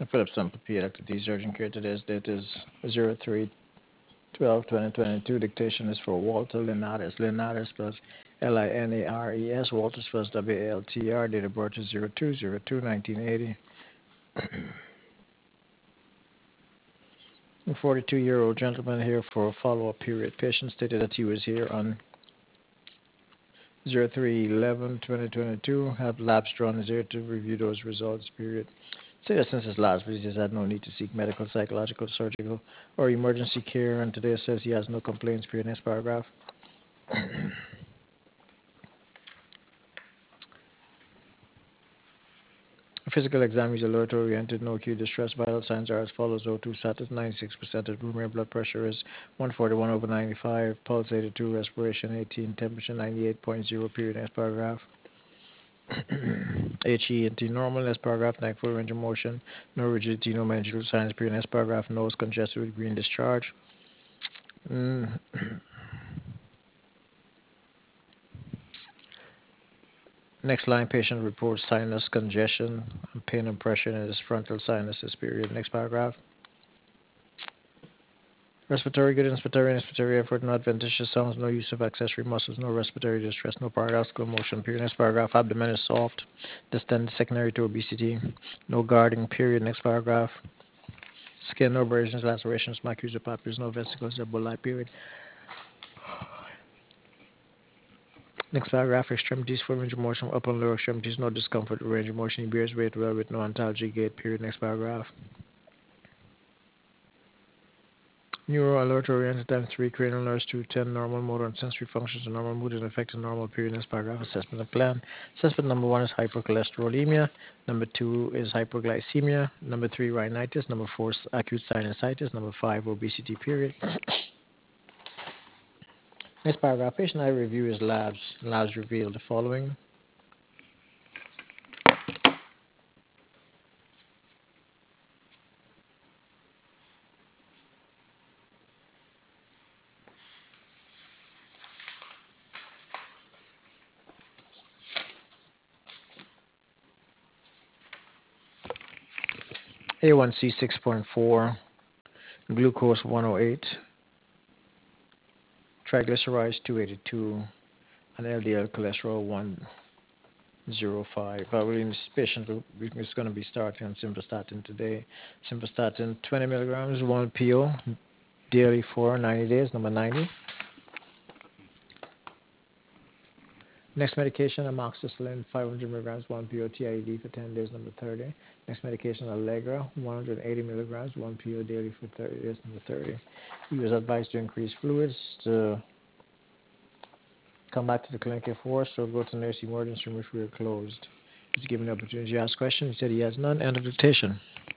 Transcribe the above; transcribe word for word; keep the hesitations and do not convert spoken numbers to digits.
Phillips Temple P. Doctor D. Urgent care. Today's date is zero three twelve twenty twenty-two. Dictation is for Walter Linares. Linares plus L I N A R E S. Walter plus W A L T R. Date of birth is zero two zero two nineteen eighty. A forty-two-year-old gentleman here for a follow-up period. Patient stated that he was here on zero three eleven twenty twenty-two. Have labs drawn his ear to review those results. Period. Say that since his last visit, he had no need to seek medical, psychological, surgical, or emergency care, and today says he has no complaints. Period. Next paragraph. A physical exam is alert oriented, no acute distress. Vital signs are as follows: O two status ninety-six percent, room air blood pressure is one forty-one over ninety-five, pulse eighty-two, respiration eighteen, temperature ninety-eight point zero. Period. Next paragraph. H E and T normal. Next paragraph. Neck full range of motion, no rigidity, no mandibular signs. Period. Next paragraph. Nose congested with green discharge. Mm. Next line, patient reports sinus congestion, pain and pressure in his frontal sinuses. Period. Next paragraph. Respiratory good, inspiratory, inspiratory effort, no adventitious sounds, no use of accessory muscles, no respiratory distress, no paradoxical motion. Period. Next paragraph. Abdomen is soft, distended, secondary to obesity, no guarding. Period. Next paragraph. Skin, no abrasions, lacerations, maculae, papules, no vesicles, Ebola. Period. Next paragraph. Extremities, full range of motion, upper and lower extremities, no discomfort, range of motion. He bears weight well with no antalgic gait. Period. Next paragraph. Neuro alert oriented times three, cranial nerves two ten, normal motor and sensory functions, and normal mood and affected normal. Period. Next paragraph. Assessment of plan. Assessment number one is hypercholesterolemia. Number two is hyperglycemia. Number three, rhinitis. Number four, acute sinusitis. Number five, obesity. Period. Next paragraph. Patient I review his labs. Labs reveal the following. A one C six point four, glucose one oh eight, triglycerides two eighty-two, and L D L cholesterol one oh five. I believe this patient is going to be starting on simvastatin today. Simvastatin twenty milligrams, one P O, daily for ninety days, number ninety. Next medication, amoxicillin, five hundred milligrams, one P O, T I D for ten days, number thirty. Next medication, Allegra, one hundred eighty milligrams, one P O daily for thirty days, number thirty. He was advised to increase fluids, to come back to the clinic if forced, or go to the nurse emergency room if we are closed. He's given the opportunity to ask questions. He said he has none. End of dictation.